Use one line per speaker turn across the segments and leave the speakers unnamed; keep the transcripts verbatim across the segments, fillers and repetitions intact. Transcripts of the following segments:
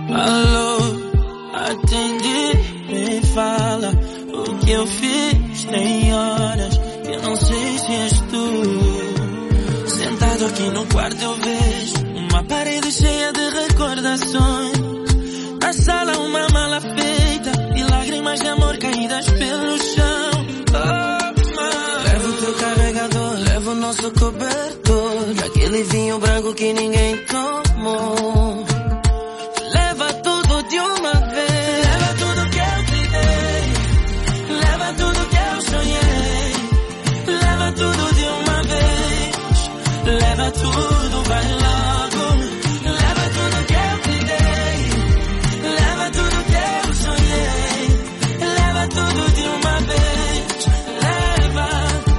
Alô, atende, me fala o que eu fiz. Tem horas que eu não sei se és tu. Sentado aqui no quarto eu vejo uma parede cheia de recordações. Na sala uma mala feita e lágrimas de amor caídas pelo chão. Oh, leva o teu carregador, leva o nosso cobertor, aquele vinho branco que ninguém tomou. Leva tudo de uma vez, leva tudo que eu te dei, leva tudo que eu sonhei, leva tudo de uma vez, leva tudo, vai logo. Leva tudo que eu te dei, leva tudo que eu sonhei, leva tudo de uma vez, leva,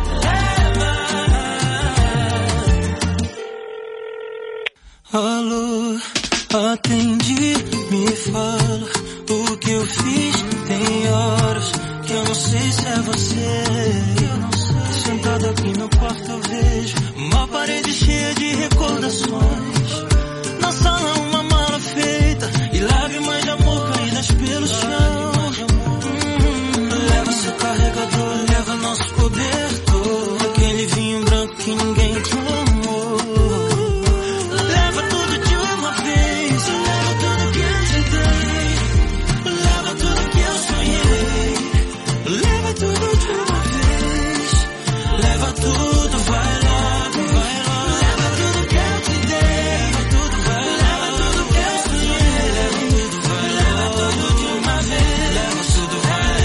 leva. Alô, atende, me fala o que eu fiz. Tem horas que eu não sei se é você. Sentado aqui no quarto eu vejo uma parede cheia de recordações. Na sala uma mala feita e lágrimas de amor caídas pelo chão. Hum, leva seu carregador, leva nosso cobertor, aquele vinho branco que ninguém tomou. Leva tudo de uma vez, leva tudo que eu te dei, leva tudo que eu sonhei, leva tudo de uma vez, leva tudo, vai logo, vai logo. Leva tudo que eu te dei, leva tudo, vai logo. Leva tudo que eu sonhei, leva tudo, vai logo. Leva tudo de uma vez, leva tudo, vai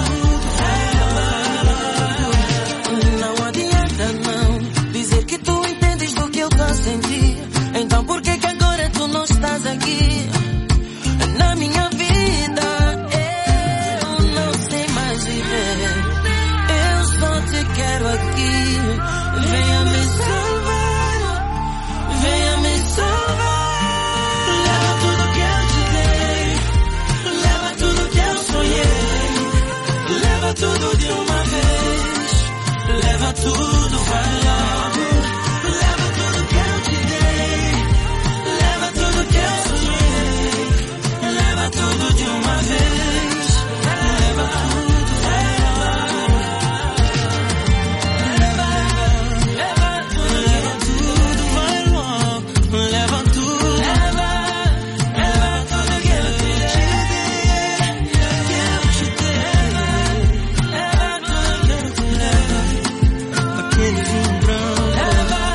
logo. Não adianta não dizer que tu entendes do que eu tô a sentir. Então por que que agora tu não estás aqui na minha vida? Eu não sei mais viver, eu só te quero aqui. Venha me salvar, venha me salvar. Leva tudo que eu te dei, leva tudo que eu sonhei, leva tudo de uma vez, leva tudo, vai logo. Leva tudo que eu te dei, leva tudo que eu sonhei, leva tudo de uma vez, leva tudo, vai logo. Leva, leva tudo, leva tudo, vai logo. Leva tudo, leva, leva tudo que eu te dei, que eu te dei, leva tudo que eu te dei, aquele vinho branco. Leva,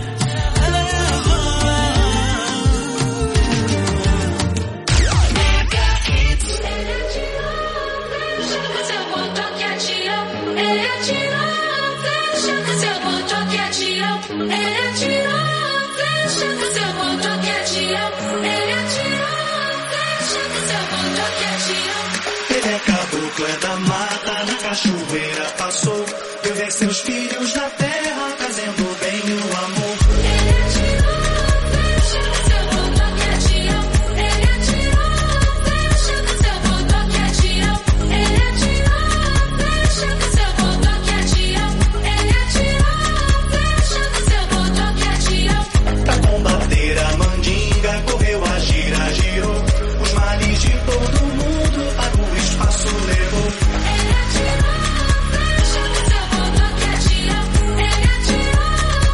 Ele é caboclo, é da mata, na cachoeira passou. Eu vi seus filhos na terra, fazendo bem o amor. Pra combater a mandinga, correu a gira, girou. Os males de todo mundo para o espaço levou. Ele atirou, deixa que seu voto que atirou. Ele atirou,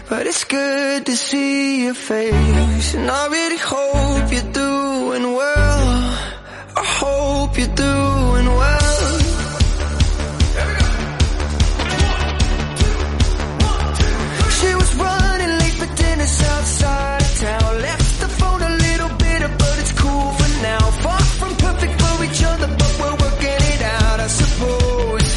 but it's good to see your face. And I really hope you're doing well. I hope you're doing well. She was running late for dinner outside of town. Left the phone a little bitter, but it's cool for now. Far from perfect for each other, but we're working it out, I suppose.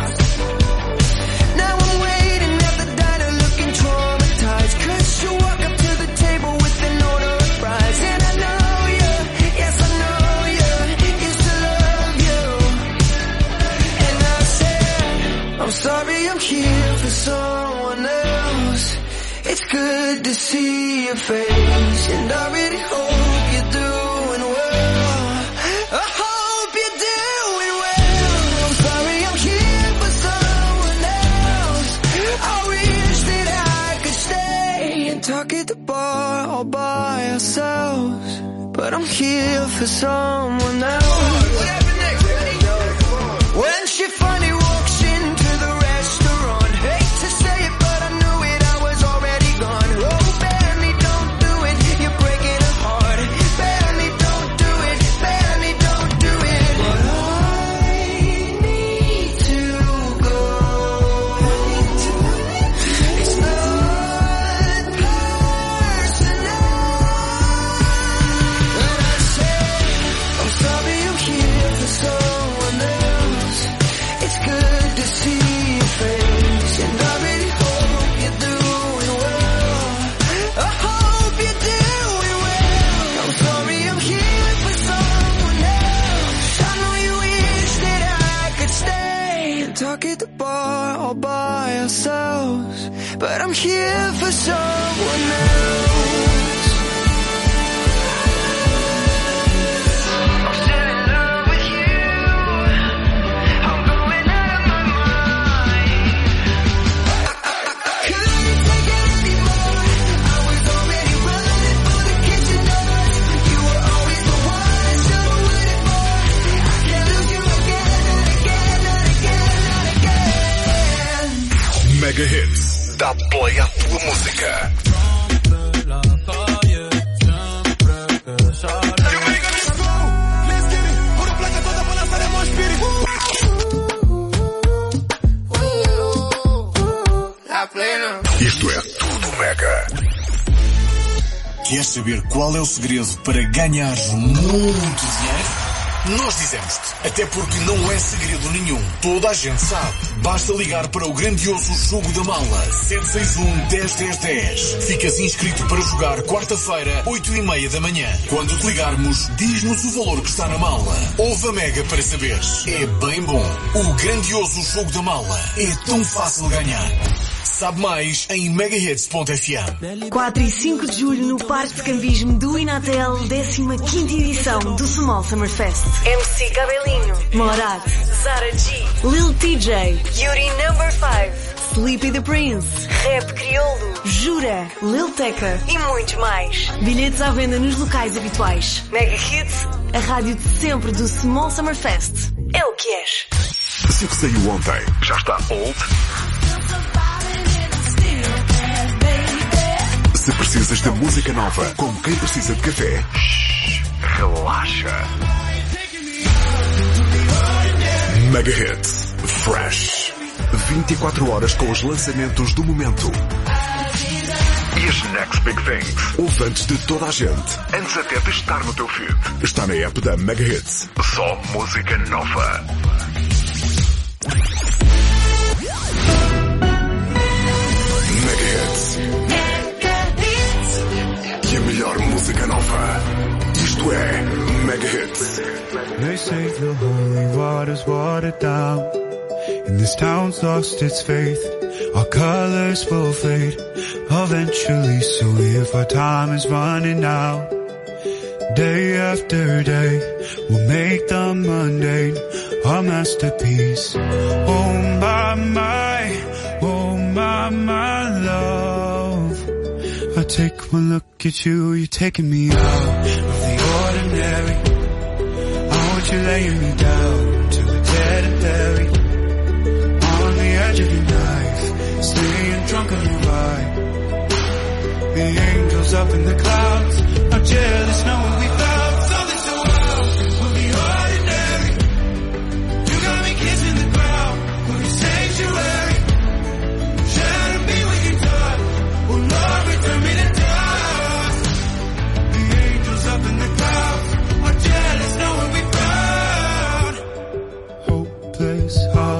Now I'm waiting at the diner looking traumatized, 'cause you walk up to the table with an order of fries. And I know you, yes I know you, used to love you. And I said, I'm sorry I'm here for someone else. It's good to see your face, and I really hope you're doing well. I hope you're doing well. I'm sorry I'm here for someone else. I wish that I could stay and talk at the bar all by ourselves, but I'm here for someone else. When she finally walks into the restaurant, hate to say it, but I knew it, I was already gone. Oh, Benny, don't do it, you're breaking her heart. Benny, don't do it, Benny, don't do it. But I need to go. It's not personal. And I said, I'm sorry I'm here for someone else. It's good to see your face, and I really hope you're doing well. I hope you're doing well. I'm sorry I'm here for someone else. I know you wish that I could stay and talk at the bar all by ourselves, but I'm here for someone else. I'm still in love with you. I'm going out of my mind. Couldn't take it anymore. I was already running for the kitchen doors. You were always the one, so what it for? I can't lose you again and again and again and again.
Mega Hits. Dá play à tua música. Isto é tudo Mega.
Queres saber qual é o segredo para ganhar muito dinheiro? Nós dizemos-te, até porque não é segredo nenhum. Toda a gente sabe. Basta ligar para o grandioso Jogo da Mala. sete seis um, um zero, um zero, um zero. Ficas inscrito para jogar quarta-feira, oito e meia da manhã. Quando te ligarmos, diz-nos o valor que está na mala. Ouve a Mega para saberes. É bem bom. O grandioso Jogo da Mala. É tão fácil ganhar. Sabe mais em megahits ponto f m.
quatro e cinco de julho no Parque de Campismo do Inatel, décima quinta edição do Small Summer Fest. M C Cabelinho, Morat, Zara G, Lil T J, Yuri Number five, Sleepy the Prince, Rap Crioulo, Jura, Lil Tecca e muitos mais. Bilhetes à venda nos locais habituais. Mega Hits, a rádio de sempre do Small Summer Fest. É o que és.
Se o que saiu ontem já está old, se precisas de música nova, como quem precisa de café, relaxa. Mega Hits Fresh. vinte e quatro horas com os lançamentos do momento. E as next big things. Ouve antes de toda a gente. Antes até de estar no teu feed. Está na app da Mega Hits. Só música nova. Mega Hits. E a melhor música nova. Isto é Mega Hits.
They say the holy water's watered down, and this town's lost its faith. Our colors will fade eventually, so if our time is running out, day after day, we'll make the mundane our masterpiece. Oh my, my, oh my, my love. I take one look at you, you're taking me out of the ordinary. I want you laying me down to the dead and buried, on the edge of your knife, staying drunk on your ride. angels up in the clouds are jealous knowing we found something so wild. We'll be ordinary. You got me kissing the ground. We'll be sanctuary. Shadow be when you touch. Oh Lord, return me to dust. The angels up in the clouds are jealous knowing we found hopeless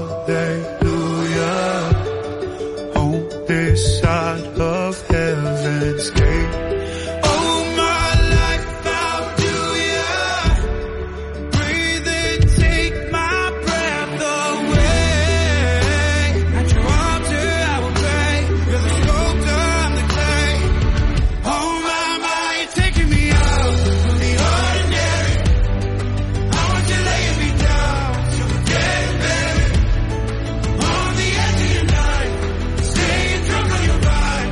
hallelujah on this side of heaven's gate. Oh, my life found you, yeah. Breathe and take my breath away. At your altar I will pray. You're the sculptor, I'm the clay. Oh, my, my, you're taking me out of the ordinary. I want you laying me down till we're dead and buried. On the edge of your night, staying drunk on your ride.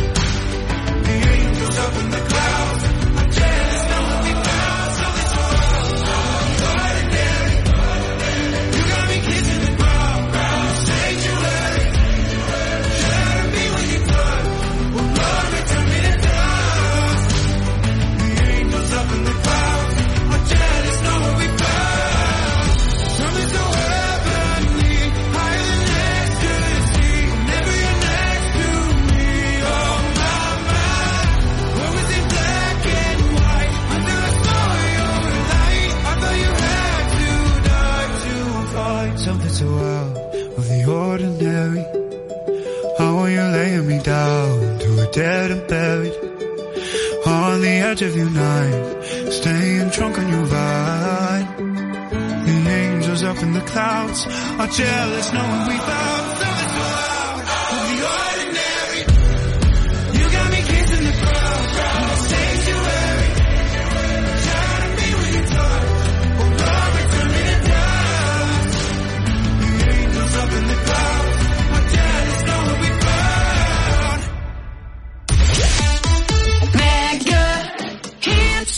The angels up in the clouds are jealous knowing we found something so wild. Ordinary. You got me kissing the ground. Sanctuary. Shadow me when you touch. Oh Lord, return me to dust. The angels up in the clouds are jealous knowing we found something so heavenly, higher than ecstasy. Whenever you're next to me, oh my, my. What was it black and white until I saw your light? I thought you had to die to find something so out of the ordinary. How are you laying me down to a dead and buried? On the edge of your night, staying drunk on your ride. The angels up in the clouds are jealous knowing we found something so out of the ordinary. You got me kissing the ground, sanctuary. Shadow me when you touch. Oh Lord, return me to dust. The angels up in the clouds are jealous knowing we found
Mega Hits.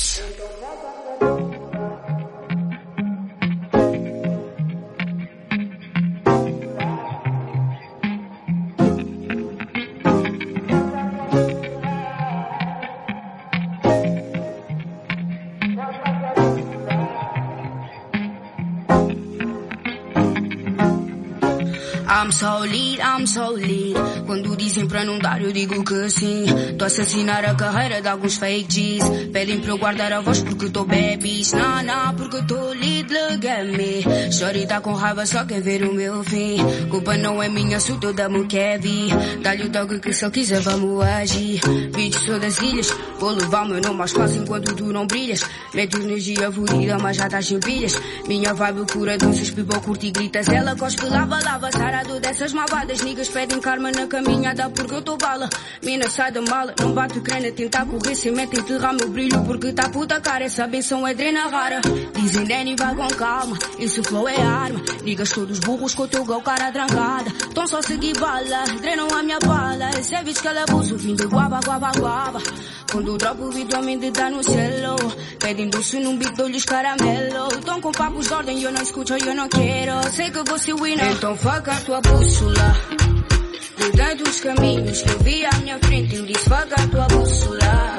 I'm so lead, I'm so lead. Quando dizem pra não dar, eu digo que sim. Tô a assassinar a carreira de alguns fake G's. Pedem pra eu guardar a voz porque tô babies. Não, não, porque tô lead, look at me. Shorty tá com raiva, só quer ver o meu fim. Culpa não é minha, sou toda mo Kevin. Dá-lhe o toque que se eu quiser vamos agir. Bitch, sou das ilhas. Vou levar o meu nome mais fácil enquanto tu não brilhas. Mete energia fodida, mas já estás sem pilhas. Minha vibe cura doces, pipa, curte e gritas. Ela cospe, lava, lava, sarado dessas malvadas. Niggas pedem karma na caminhada porque eu tô bala. Mina sai da mala, não bate crânio, tentar correr sem meta, enterrar meu brilho porque tá puta cara. Essa benção é drena rara. Dizem Danny vai com calma, esse flow é arma. Niggas todos burros com o teu gol, cara trancada. Tão só seguir bala, drenam a minha bala. Esse é bicho que ela abuso, vim de guava, guava, guava. Quando dropo o vídeo, homem de dar no celo. Pedem doce num beat, dou-lhes caramelo. Tão com papos de ordem, eu não escuto, eu não quero. Sei que vou ser winner, então fuck a tua bússola. Mudei dos caminhos que eu vi à minha frente, eu disse fuck a tua bússola.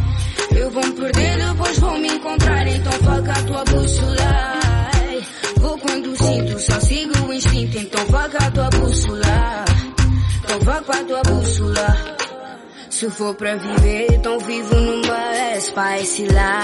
Eu vou me perder, depois vou me encontrar, então fuck a tua bússola. Vou quando sinto, só sigo o instinto, então fuck a tua bússola. Então fuck a tua bússola. Se for pra viver, então vivo numa spicy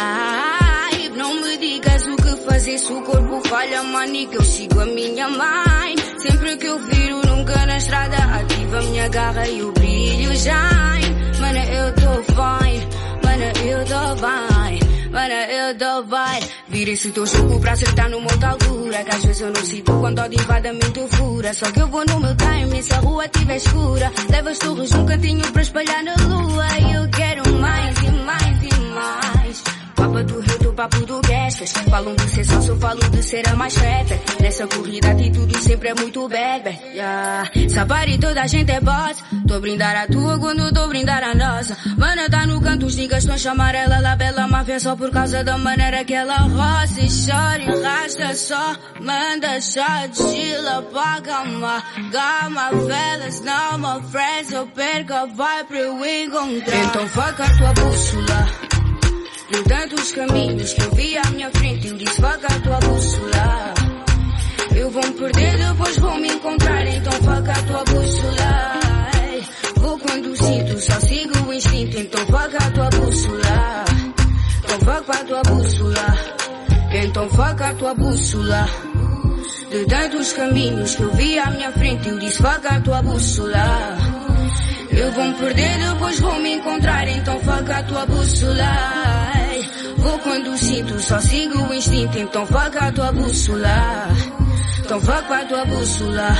life. Não me digas o que fazer se o corpo falha, manica, eu sigo a minha mãe. Sempre que eu viro, nunca na estrada, ativa a minha garra e o brilho shine. Mana, eu tô fine, mana, eu tô bem. Mana, eu tô bem. Vira esse teu jogo pra acertar numa outra altura, que às vezes eu não sinto quando ódio invade a mente fura. Só que eu vou no meu time, se a rua tiver escura. Leva as torres num cantinho pra espalhar na lua. E eu quero mais e mais e mais. Papa do rio, tu papo do Gaspers. Falam de ser sócio, falam de ser a mais rapper. Nessa corrida atitude sempre é muito bad, bad, yeah. Sabari toda a gente é boss. Tô brindar a tua quando tô brindar a nossa. Mana tá no canto, os niggas tão chamar ela La Bela Máfia só por causa da maneira que ela roça e chora e rasta só. Manda shot, chila, paga uma gama, velas, não, my friends, eu perca, vai pra eu encontrar. Então fuck a tua bússola. De tantos caminhos que eu vi à minha frente, eu disse fuck a tua bússola. Eu vou me perder, depois vou me encontrar, então fuck a tua bússola. Vou quando sinto, só sigo o instinto, então fuck a tua bússola. Então fuck a tua bússola. Então fuck a tua bússola. De tantos caminhos que eu vi à minha frente, eu disse fuck a tua bússola. Eu vou me perder, depois vou me encontrar, então fuck a tua bússola. Vou quando sinto, só sigo o instinto, então fuck a tua bússola. Então fuck a tua bússola.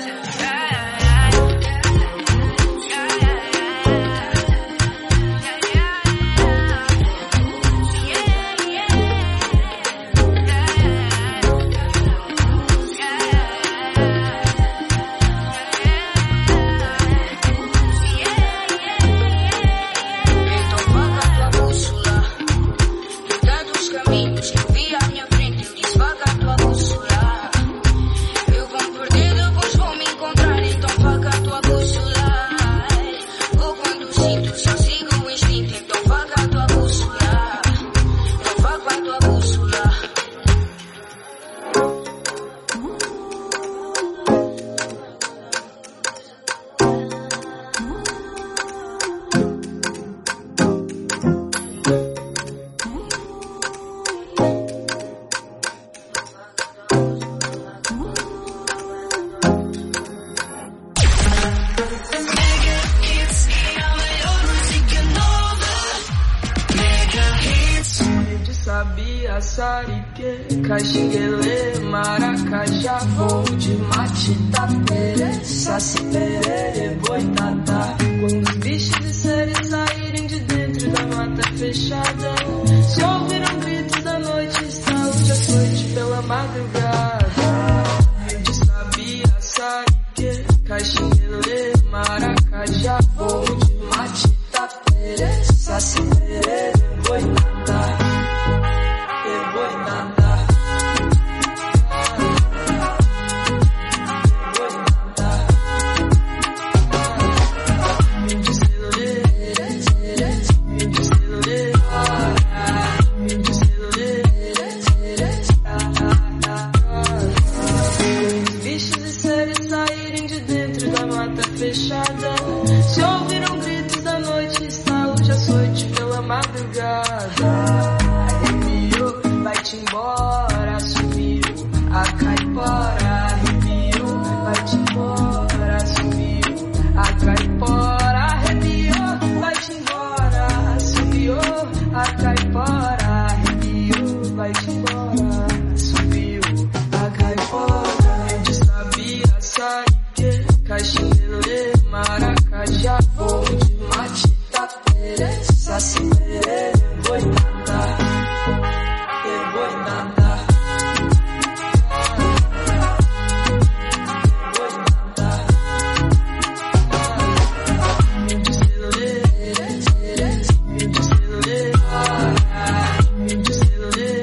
Caxinguele, Maracajá, voo de mate, tapere, saci, perere, boitatá. Quando os bichos e seres saírem de dentro da mata fechada, se ouviram gritos da noite, saúde açoite pela madrugada. Eu de sabia, sarique, Caxinguele, Maracajá, voo de mate, tapere, saci, perere, boitatá. Fechada, se ouviram gritos da noite, saúde açoite pela madrugada. Arrepiou, vai-te embora, subiu a caipora. Arrepiou, vai-te embora, subiu a caipora. Arrepiou, vai-te embora, subiu a caipora. Arrepiou, vai-te embora, subiu a caipora. Eu de sabia, sai que Caxinguele, Maracajá, voo de mate, tapere, saci, perere, boitatá, e boitatá, boitatá. Eu de celulê, eu de celulê, eu de celulê,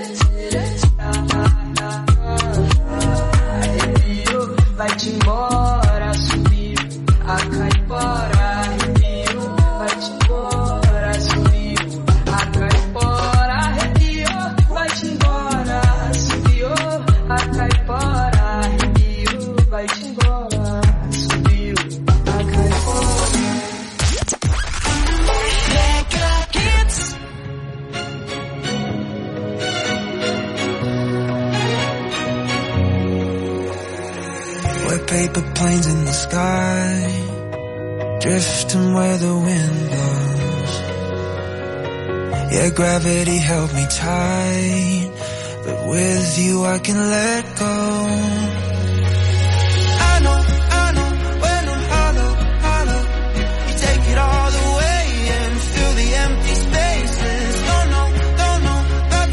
arrepiou, vai-te embora. A caipora, arrepiou, vai-te embora, subiu. A caipora, arrepiou, vai-te embora, subiu. A caipora, arrepiou, vai-te embora, subiu. A caipora. Mega Hits.
We're paper planes in the sky, drifting where the wind blows. Yeah, gravity held me tight, but with you I can let go. I know, I know, when I'm hollow, hollow, you take it all away and fill the empty spaces. Don't know, don't know about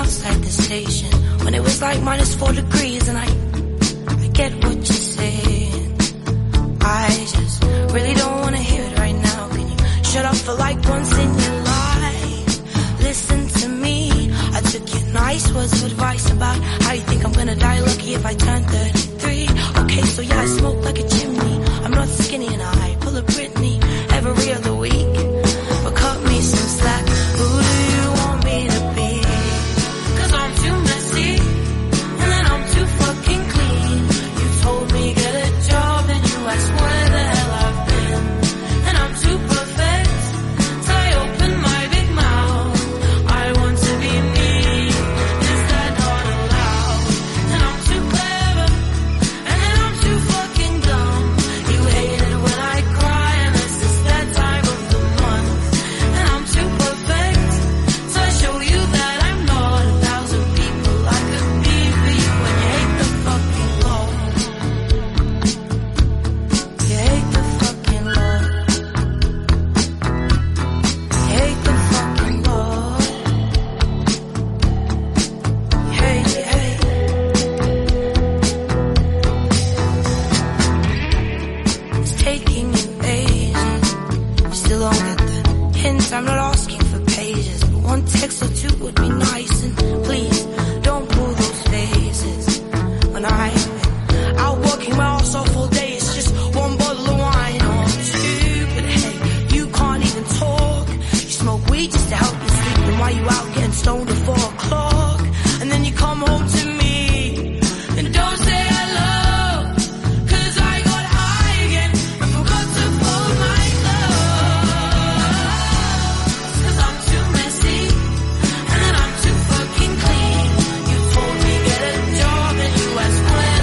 outside the station when it was like minus four degrees, and I, I get what you're saying. I just really don't wanna hear it right now. Can you shut up for like once in your life? Listen to me. I took your nice words of advice about how you think I'm gonna die lucky if I turn thirty-three. Okay, so yeah, I smoke like a chimney. I'm not skinny and I pull a Britney every other week. But cut me some slack. Who do you want me to be? Cause I'm too messy, and then I'm too fucking clean. You told me get a job, and you asked where the hell I've been. And I'm too perfect, so I open my big mouth. I want to be me, is that not allowed? And I'm too clever, and then I'm too fucking dumb. You hate it when I cry, and it's just that time of the month. And I'm too perfect, so I show you that I'm not a thousand people I could be for you. And you hate the fucking love. You hate the fucking love. You hate the fucking love. You hate, you hate. It's taking you ages. You still don't get the hint. I'm not asking for pages, but one text or two would be nice. And please don't pull those faces. When I've been out working my ass off all day, it's just one bottle of wine or two. But hey, you can't even talk. You smoke weed just to help you sleep, and while you out getting stoned at four o'clock, and then you come home to me and don't say hello. Cause I got high again and forgot to fold my clothes. Cause I'm too messy, and then I'm too fucking clean. You told me get a job, and you asked where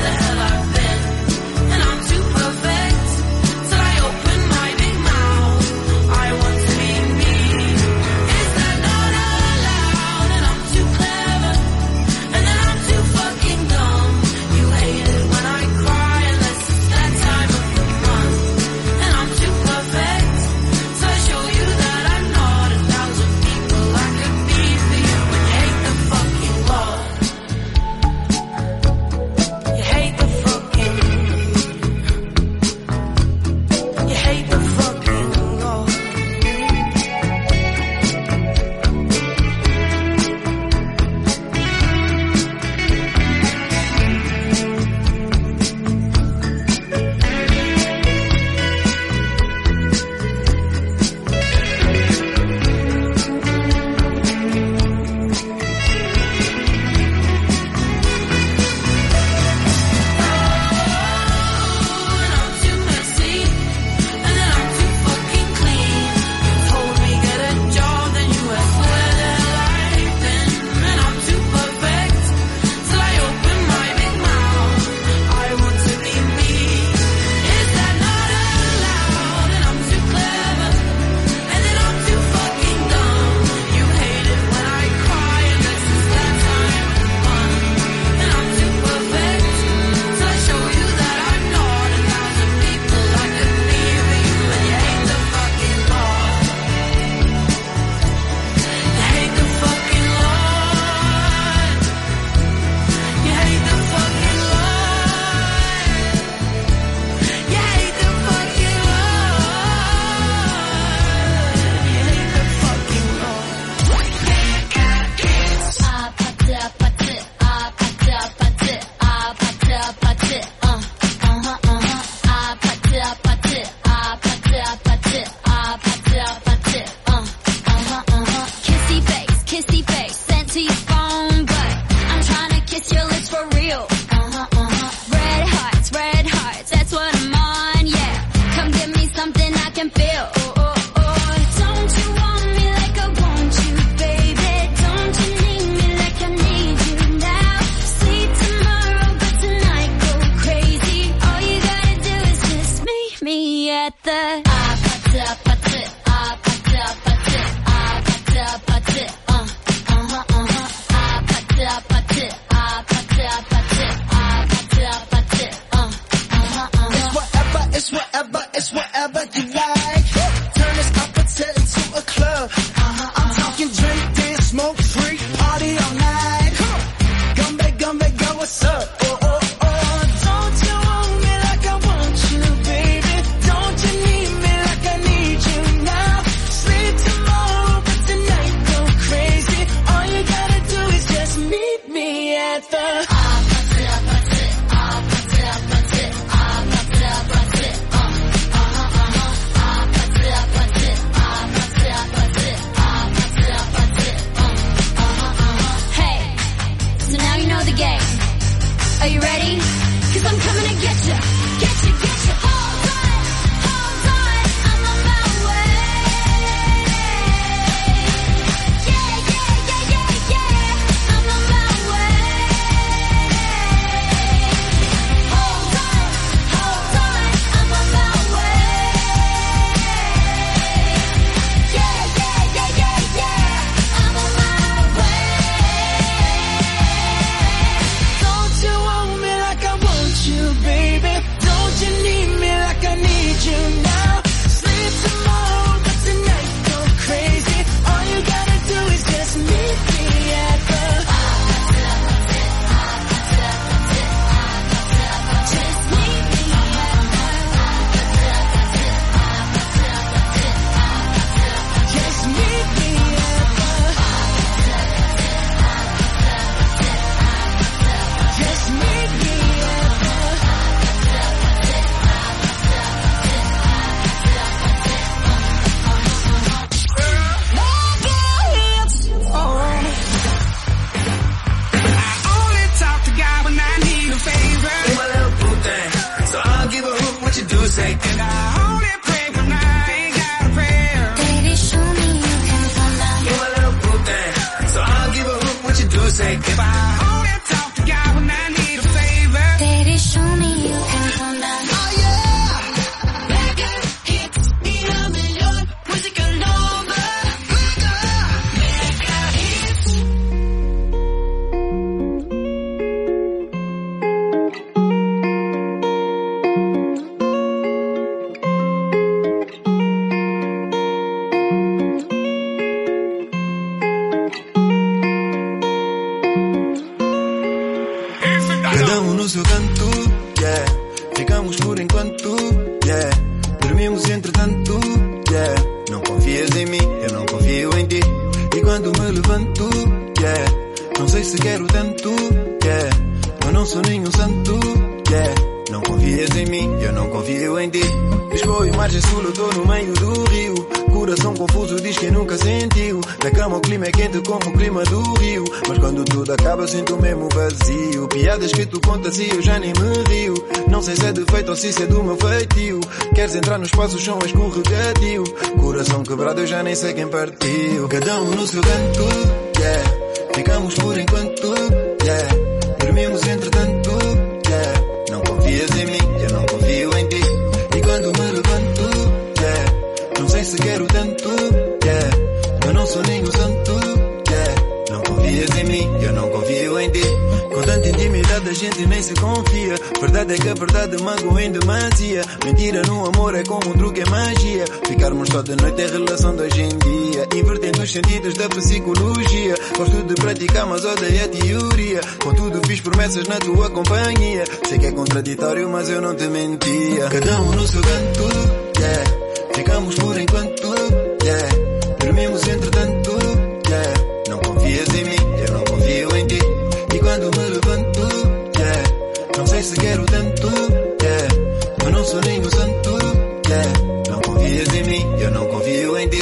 no seu canto, yeah. Ficamos por enquanto, yeah. Dormimos entretanto, yeah. Não confias em mim, eu não confio em ti. E quando me levanto, yeah. Não sei se quero tanto, yeah. Eu não sou nenhum santo, yeah. Não confias em mim, eu não confio em ti. Lisboa e margem sul, eu tô no meio do rio. Coração confuso diz que nunca sentiu. Na cama o clima é quente como o clima do rio. Mas quando tudo acaba sinto mesmo vazio. Piadas que tu contas e eu já nem me rio. Não sei se é defeito ou se isso é do meu feitio. Queres entrar no espaço, o chão é escorregadio. Coração quebrado eu já nem sei quem partiu. Cada um no seu canto, yeah. Ficamos por enquanto, yeah. Dormimos entretanto, yeah. Não confias em mim, eu não confio em ti. E quando me levanto, yeah. Não sei se quero tanto, yeah. Eu não sou nenhum santo, yeah. Não confias em mim, eu não confio em ti. Com tanta intimidade a gente nem se confia. Verdade é que a verdade magoa em demasia. Mentira no amor é como um truque, é magia. Ficarmos só de noite é relação de hoje em dia. Invertendo os sentidos da psicologia. Gosto de praticar mas odeio a teoria. Contudo fiz promessas na tua companhia. Sei que é contraditório mas eu não te mentia. Cada um no seu canto, yeah. Ficamos por enquanto, yeah. Dormimos entretanto, yeah. Não confias em mim, eu não confio em ti. E quando me levanto, yeah. Não sei se quero tanto, yeah. Eu não sou nenhum santo, yeah. Não confias em mim, eu não confio em ti.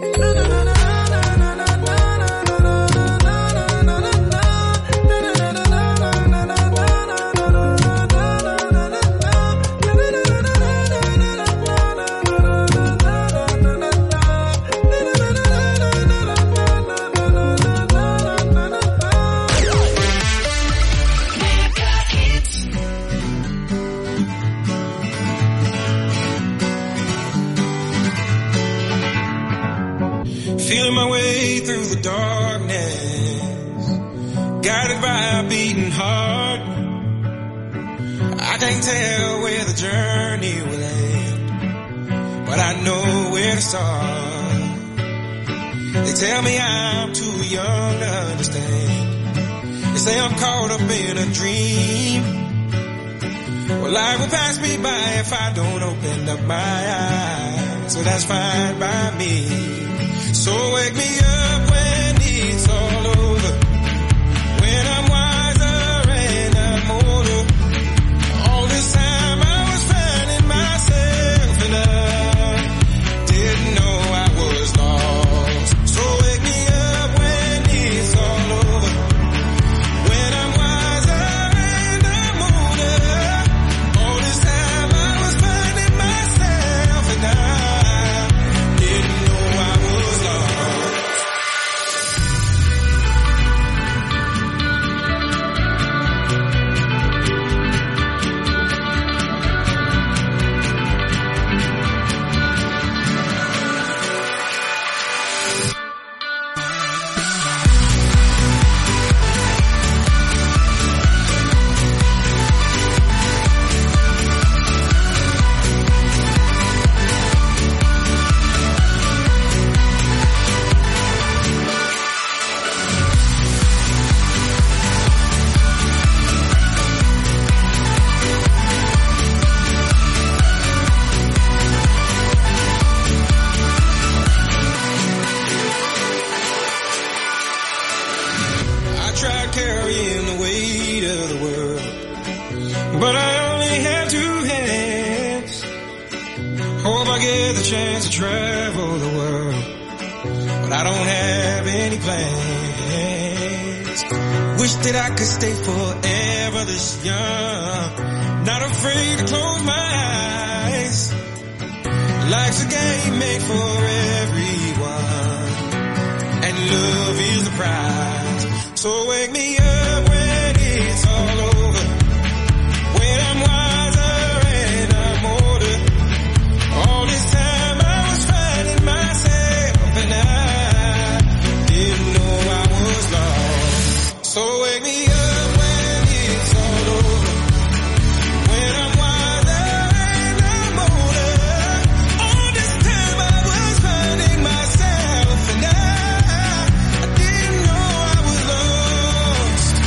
Feeling my way through the darkness, guided by a beating heart. I can't tell where the journey will end, but I know where to start. They tell me I'm too young to understand. They say I'm caught up in a dream. Well, life will pass me by if I don't open up my eyes, so that's fine by me. So wake me up when it's all over, when I'm wiser and I'm older. All this time I was finding myself and I didn't know I was lost. So wake me up when it's all over, when I'm wiser and I'm older. All this time I was finding myself and I didn't know I was lost. I tried carrying the weight of the world, but I only have two hands. Hope I get the chance to travel the world, but I don't have any plans. Wish that I could stay forever this young, not afraid to close my eyes. Life's a game made for everyone, and love is the prize. So wake me up when it's all over, when I'm wiser and I'm older. All this time I was finding myself and I didn't know I was lost. So wake me up when it's all over, when I'm wiser and I'm older. All this time I was finding myself and I, I didn't know I was lost.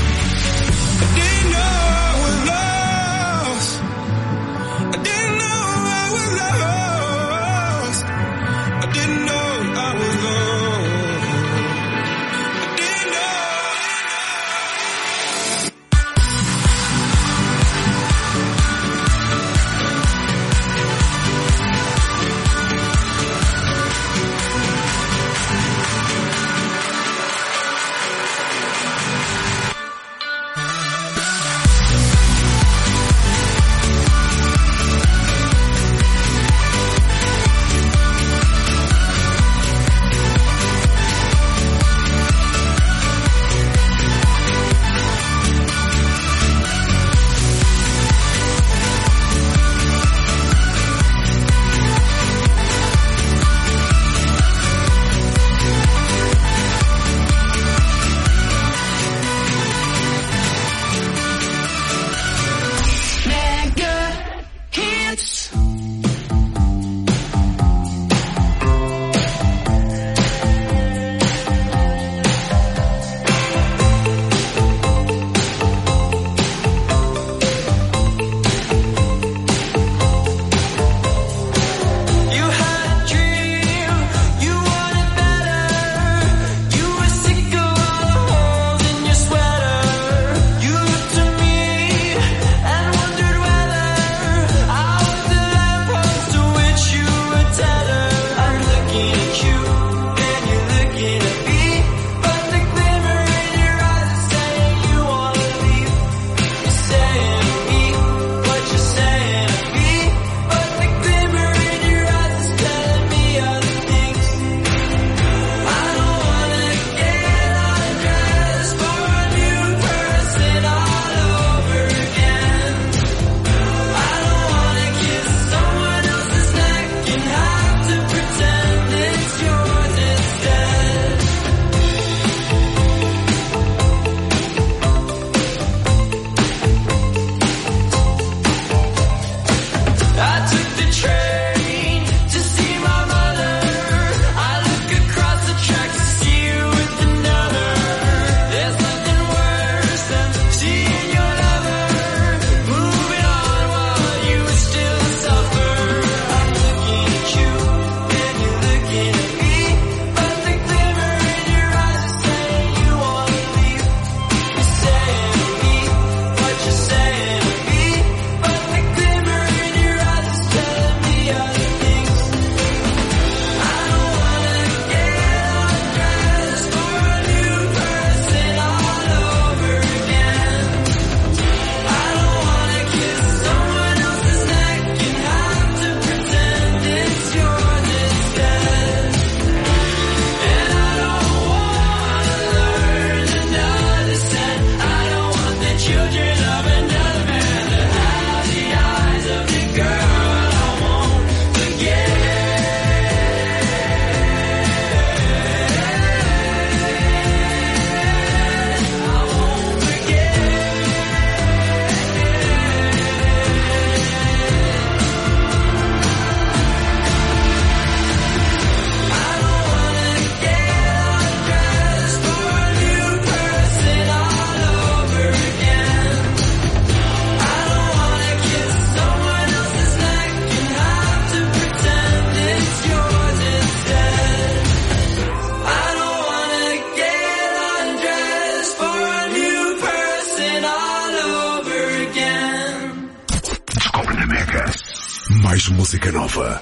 mais música nova.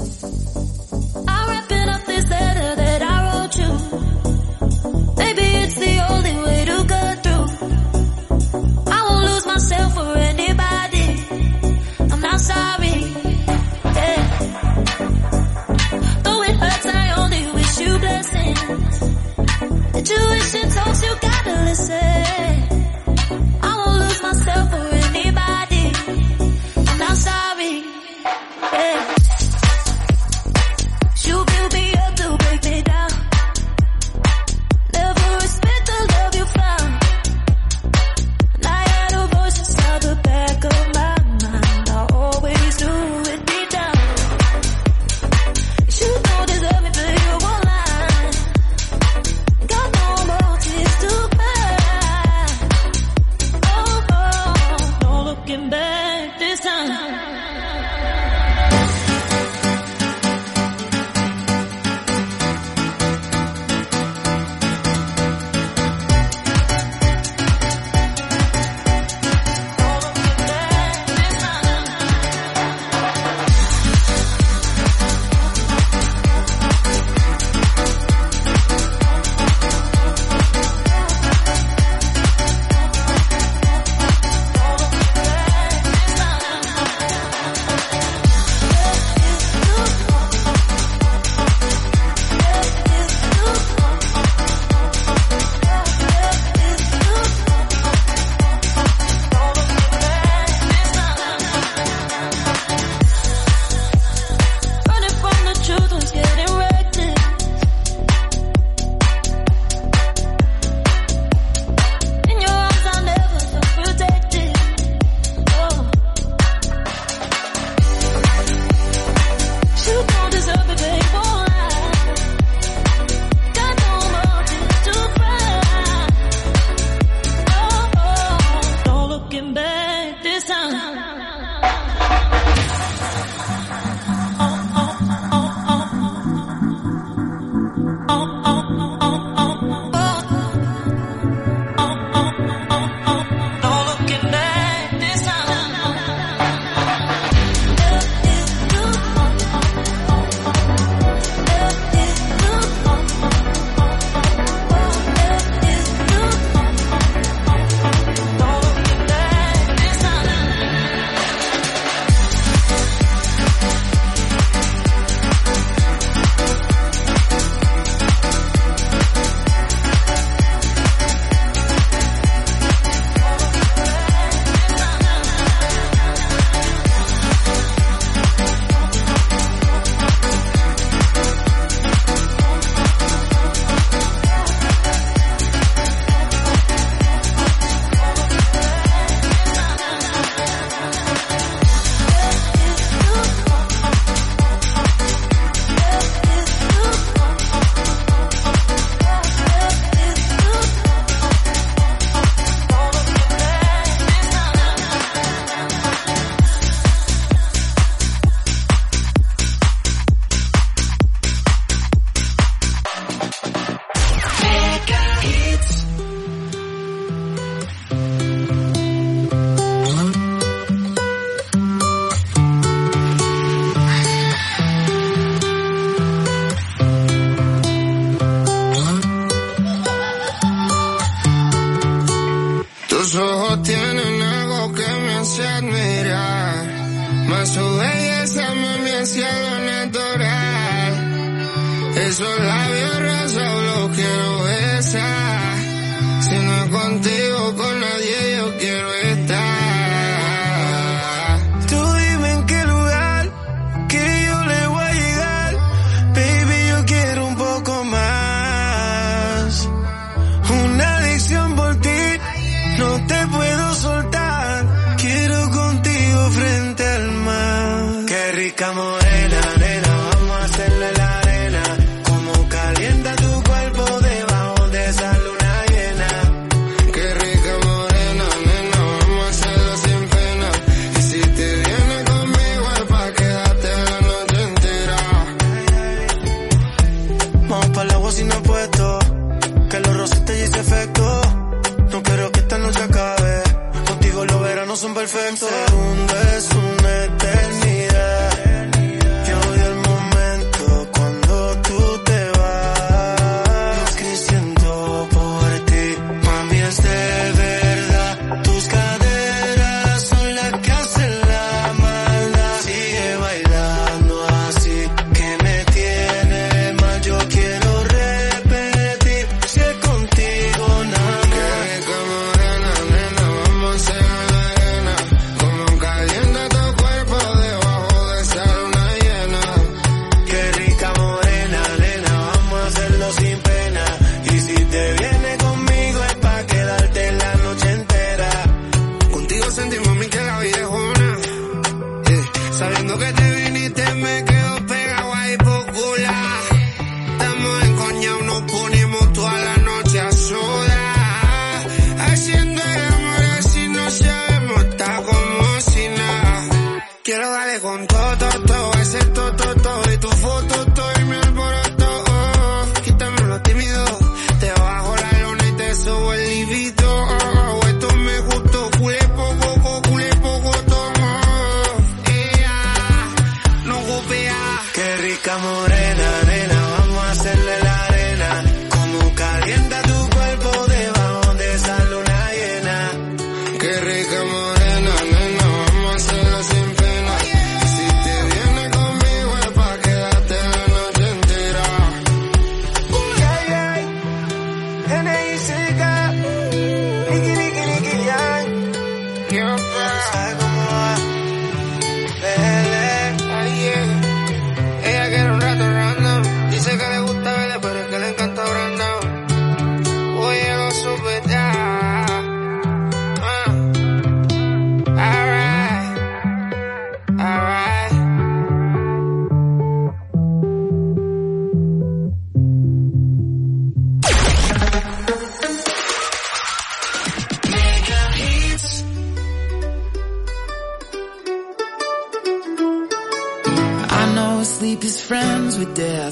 Intuition talks, you gotta listen. I won't lose myself for anybody. I'm not sorry. Yeah. You build me up to break me down. Never respect the love you found. And I had a voice inside the back of my mind. I always knew it deep down. You don't deserve me, but you won't lie. Got no more tears to cry. Oh, oh, no looking back this time. Running from the truth was getting reckless. In your arms I never felt protected. Oh. You don't deserve it, babe, won't lie. Got no more tears to cry. Oh, oh, no looking back this time. No looking back this time.
Tus ojos tienen algo que me hace admirar, mas su belleza me mi cielo natural. Esos labios rosas los quiero besar. Si no es contigo, con nadie yo quiero estar. Tú dime en qué lugar que yo le voy a llegar. Baby, yo quiero un poco más. Una adicción por ti, no te puedo soltar. Quiero contigo frente al mar. Qué rica morena, nena, vamos a hacerle la arena. Como calienta tu cuerpo debajo de esa luna llena. Qué rica morena, nena, vamos a hacerlo sin pena. Y si te vienes conmigo es pa' quedarte la noche entera. Vamos pa'l agua sin apuesto, que los rosas te hice efecto. No quiero que esta noche acabe, contigo los veranos son perfectos. Segundo es una eternidad.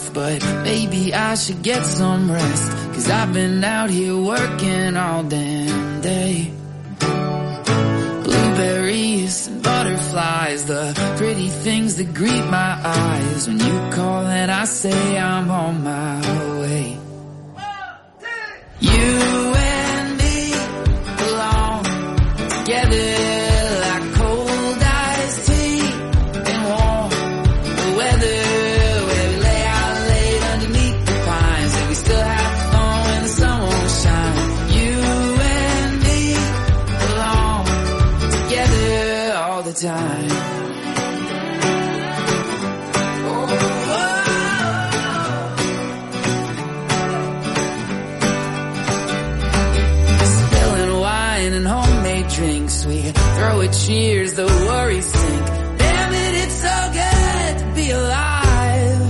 enough, but maybe I should get some rest. Cause I've been out here working all damn day. Blueberries and butterflies, the pretty things that greet my eyes. When you call and I say I'm on my way. You and me belong together like cold iced tea and warm weather, where we lay out late underneath the pines and we still have fun when the sun won't shine. You and me belong together all the time. Drinks, we throw a cheers, the worries sink. Damn it, it's so good to be alive.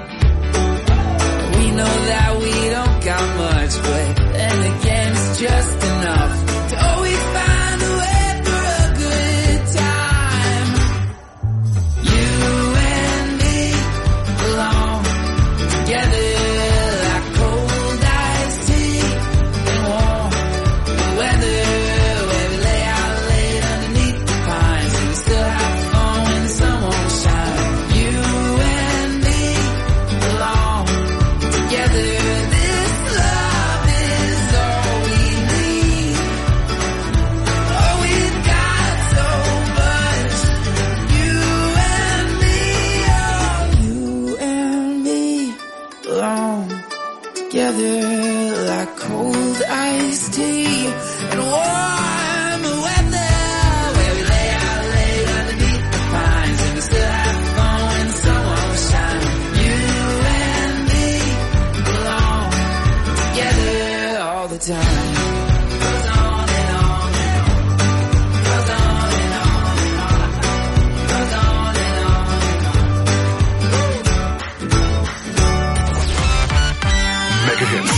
We know that we don't got much, but then again it's just enough to always find a way for a good time. You and me belong together like cold iced tea and warm weather. Together like cold iced tea and warm weather, where we lay out late underneath the pines and we still have fun when the sun won't shine. You and me belong together all the time. Goes on and on and on. Goes on and on and on. Goes on and on and on.
Mega Hits.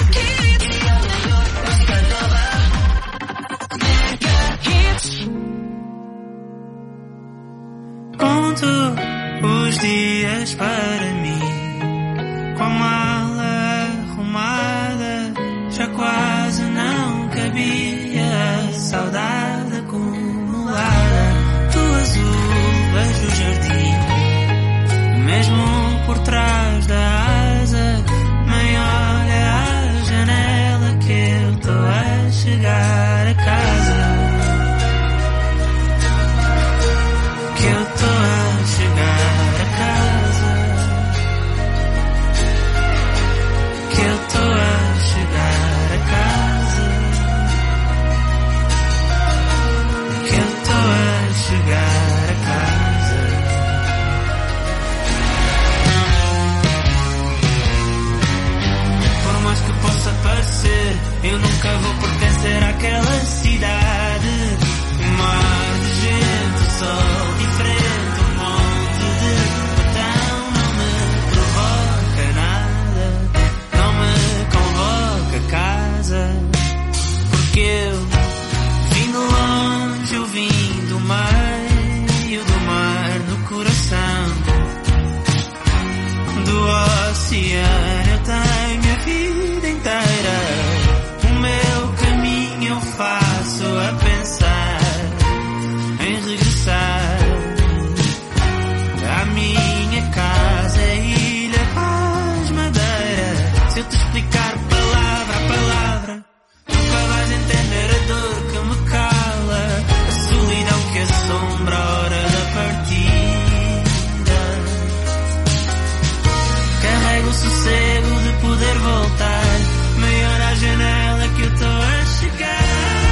Conto os dias para mim, com a mala arrumada, já quase não cabia a saudade acumulada. Do azul vejo o jardim, mesmo por trás da asa. Mãe, olha a janela que eu tô a chegar a casa. Que eu tô a chegar a casa. Que eu tô a chegar a casa. Que eu tô a chegar a casa. Por mais que possa parecer, eu nunca vou pertencer àquela cidade. Um mar de gente, sol diferente, um monte de botão. Não me provoca nada, não me convoca a casa. Porque eu vim de longe, eu vim do meio do mar no coração do oceano. Eu tenho a vida inteira, o meu caminho eu faço a pensar em regressar à minha casa, Ilha Paz Madeira. Se eu te explicar palavra a palavra, nunca vais entender a dor que me cala, a solidão que assombra a hora da partida. Carrego o sossego de poder voltar, maior à janela que eu tô a chegar.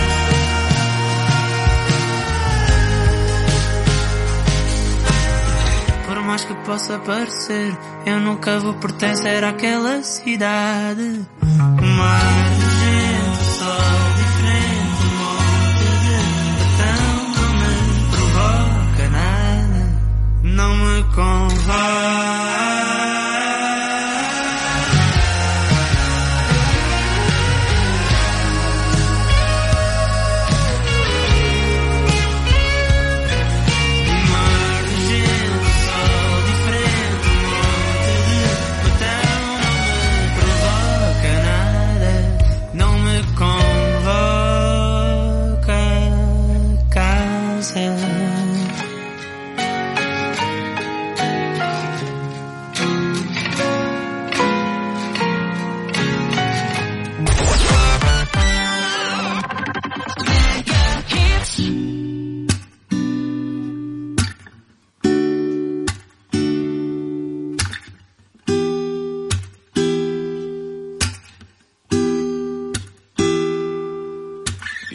Por mais que possa parecer, eu nunca vou pertencer àquela cidade. Um mar de gente, sol diferente, um monte de botão. Não me provoca nada, não me convoca.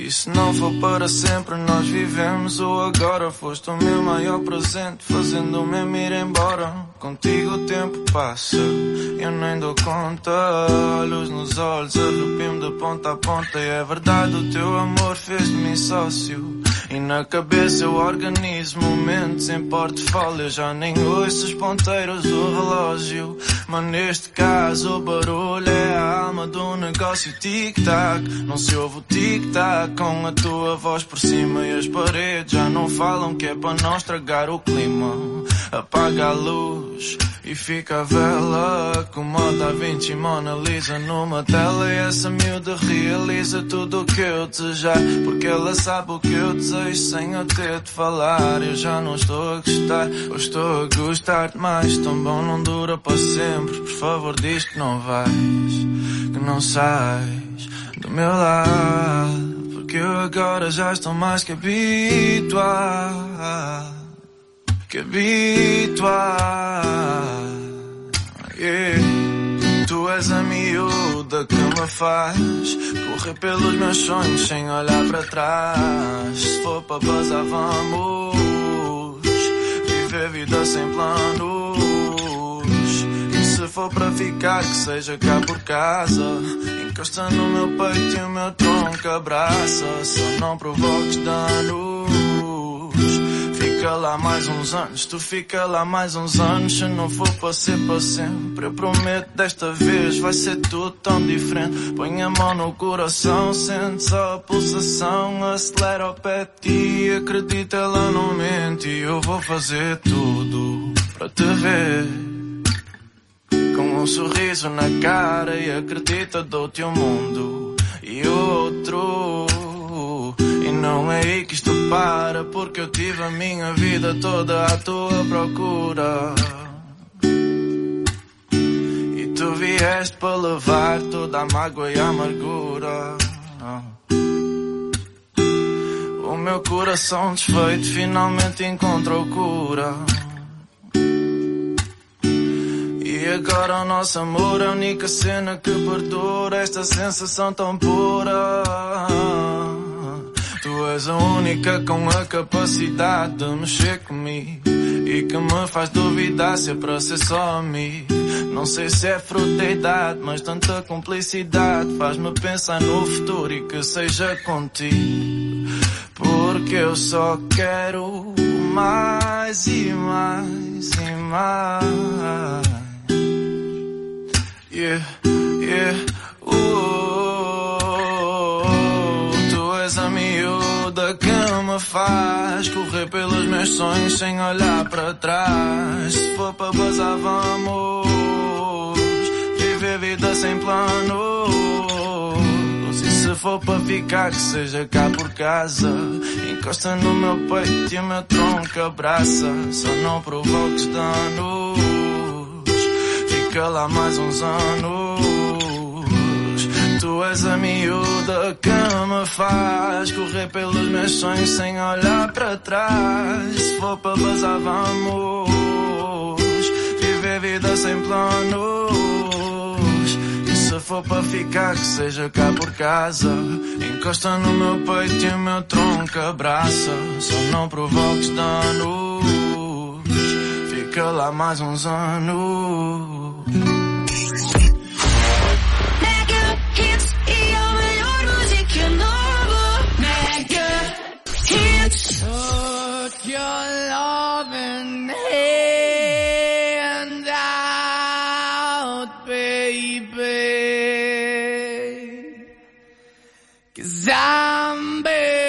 E se não for para sempre, nós vivemos o agora. Foste o meu maior presente, fazendo-me ir embora. Contigo o tempo passa, eu nem dou conta. Luz nos olhos, arrepio-me de ponta a ponta. E é verdade, o teu amor fez de mim sócio. E na cabeça eu organizo momentos em portfólio. Eu já nem ouço os ponteiros do relógio, mas neste caso o barulho é a alma do negócio. Tic-tac, não se ouve o tic-tac, com a tua voz por cima e as paredes já não falam, que é para não estragar o clima. Apaga a luz e fica a vela, como a Da Vinci Mona Lisa numa tela. E essa miúda realiza tudo o que eu desejar, porque ela sabe o que eu desejo sem eu ter de falar. Eu já não estou a gostar, ou estou a gostar demais. Tão bom não dura para sempre, por favor diz que não vais, que não sais do meu lado, porque eu agora já estou mais que habituado, que habituado. Yeah. Tu és a miúda que me faz correr pelos meus sonhos sem olhar para trás. Se for para bazar vamos viver vida sem planos. E se for para ficar, que seja cá por casa. Encosta no meu peito e o meu tronco abraça. Só não provoques danos. Fica lá mais uns anos, tu fica lá mais uns anos. Se não for para ser para sempre, eu prometo desta vez vai ser tudo tão diferente. Põe a mão no coração, sente só a pulsação. Acelera o pé de ti, acredita, ela não mente. E eu vou fazer tudo para te ver com um sorriso na cara. E acredita, dou-te um mundo e outro. E não é aí que isto para, porque eu tive a minha vida toda à tua procura. E tu vieste para levar toda a mágoa e a amargura. O meu coração desfeito finalmente encontrou cura. E agora o nosso amor é a única cena que perdura. Esta sensação tão pura. Tu és a única com a capacidade de mexer comigo e que me faz duvidar se é para ser só amigo. Não sei se é fruto da idade, mas tanta cumplicidade faz-me pensar no futuro e que seja contigo. Porque eu só quero mais e mais e mais. Yeah, yeah, uh, tu és a miúda que me faz correr pelos meus sonhos sem olhar para trás. Se for para bazar vamos viver vida sem planos. E se for para ficar, que seja cá por casa. Encosta no meu peito e o meu tronco abraça. Só não provoques danos. Fica lá mais uns anos. Tu és a miúda que me faz correr pelos meus sonhos sem olhar para trás. Se for para bazar vamos viver vida sem planos. E se for para ficar, que seja cá por casa. Encosta no meu peito e o meu tronco abraça. Só não provoques danos. Fica lá mais uns anos.
Mega Hits e a melhor música nova. Mega Hits.
Put your loving hand out, baby, 'cause I'm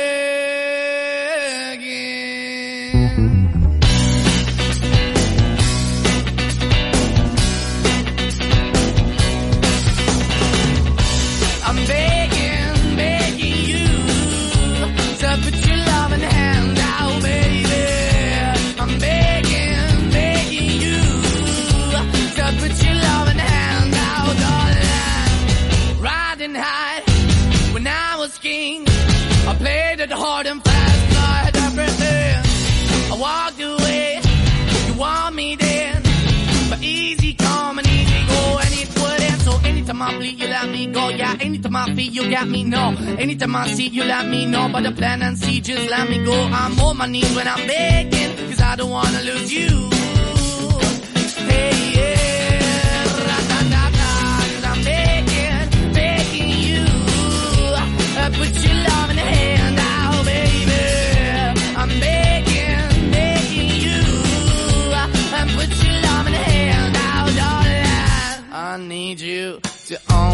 hard and fast, I had everything. I walked away, you want me then, but easy come and easy go, and it wouldn't. So anytime
Anytime I bleed, you let me go. Yeah, anytime I feel, you got me, no. Anytime I see, you let me know. But the plan and see, just let me go. I'm on my knees when I'm begging, cause I don't wanna lose you. Hey, yeah, ra-da-da-da, cause I'm begging, begging you. Uh, put your love in the hand now, baby. I'm begging, begging you. Uh, put your love in the hand now, darling. I need you to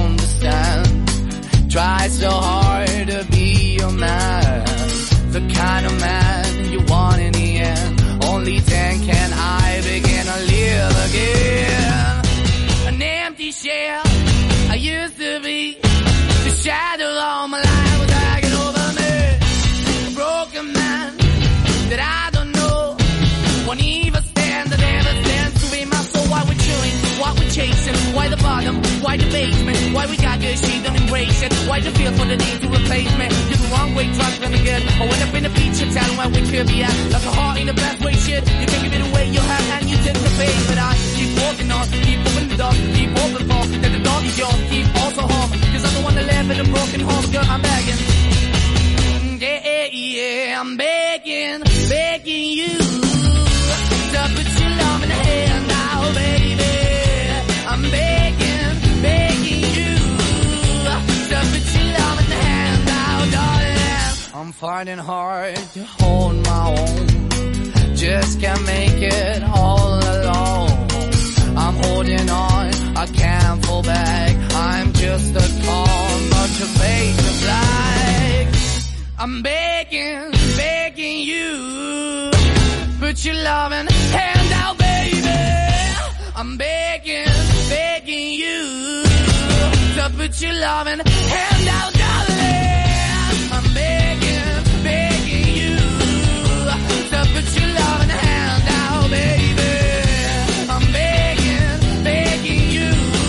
understand. Try so hard to be your man, the kind of man you want in the end. Only then can I begin to live again. An empty shell I used to be, the shadow all my life was dragging over me. A broken man that I don't know, won't even stand, that never stands to be my soul. Why we're chewing, why we're chasing, why the bottom, why the basement, why we got good, she don't embrace it. Why the feel for the need to replace me? You're the wrong way, trying to be good. I went up in the feature town where we could be at. Like a heart in the best way, shit. You can give it away, you have, and you take the bait. But I keep walking on, keep moving the dog, keep open for that the dog is yours, keep also home. Cause I don't wanna live in a broken home, girl, I'm begging. Yeah, yeah, yeah, I'm begging, begging you to put your love in the hand now, baby. I'm begging, begging you to put your love in the hand now, darling. I'm finding hard to hold my own, just can't make it all alone. I'm holding on, I can't fall back. I'm just a call, not to fade to black. I'm begging, begging you, put your loving hand out, baby. I'm begging, begging you to put your loving hand out, darling. I'm begging, begging you to put your loving hand out, baby. I'm begging, begging you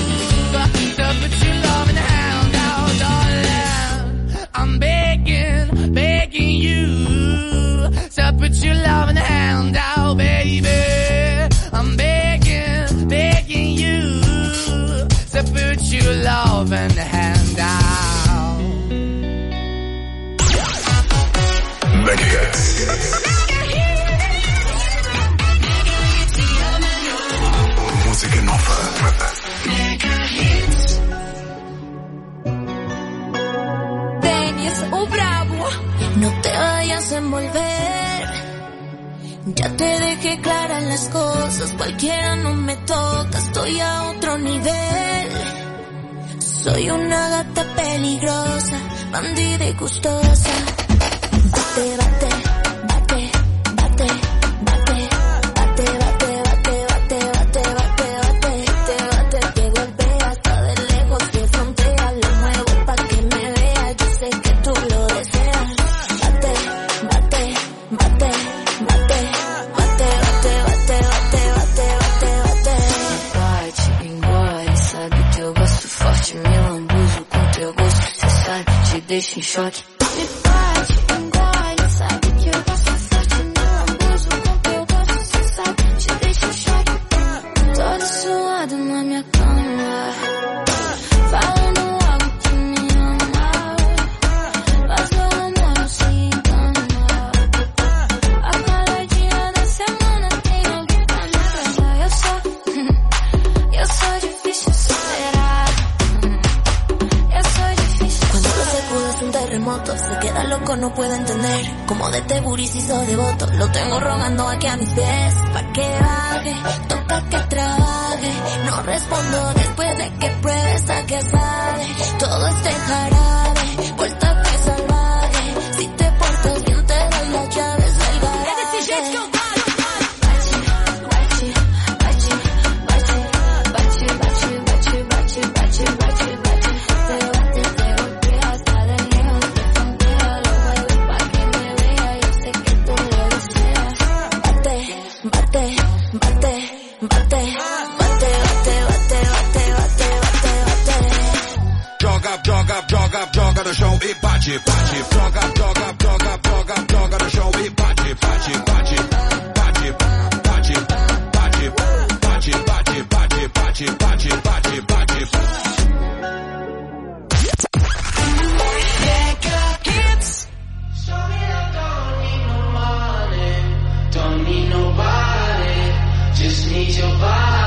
to put your loving hand out, darling. I'm begging, begging you to put your loving hand out, baby. I'm begging, begging you to put your loving hand out.
Megadeth. Música nova.
Dennis, o bravo, no te vayas a envolver. Ya te dejé claras las cosas, cualquiera no me toca, estoy a otro nivel. Soy una gata peligrosa, bandida y gustosa. Bate, bate, bate, bate, bate, bate, bate, bate, bate, bate, bate, bate, bate, te golpea hasta de lejos, de frontera, lo muevo pa' que me veas, yo sé que tú lo deseas. Bate, bate, bate, bate, bate, bate, bate, bate, bate, bate. Bate, engole, sabe que eu gosto forte, me lambuzo com teu gosto, cê sabe, te deixo em choque. Me bate, engole, sabe que eu gosto forte, me lambuzo com teu gosto, cê sabe, te deixo em choque. Todo suado na minha cama, falando algo que me ama, mas meu amor não se engana. A cada dia da semana tem alguém pra me agradar. Eu sou, eu sou difícil de superar. Eu sou difícil. Cuando lo sacudas un terremoto, se queda loco, no puedo entender cómo de este guri se hizo devoto. Lo tengo rogando aquí a mis pies, pa' que baje, toca que trabaje. No respondo después de que pruebe hasta que sabe. Todo este jarabe, vuelta que salvaje. Si te portas bien te doy las llaves del garaje.
no show e bate, bate, joga, joga, joga, joga, joga no show e bate, bate, bate, bate, bate, bate, bate, bate, bate, bate, bate, bate, bate.
need your body.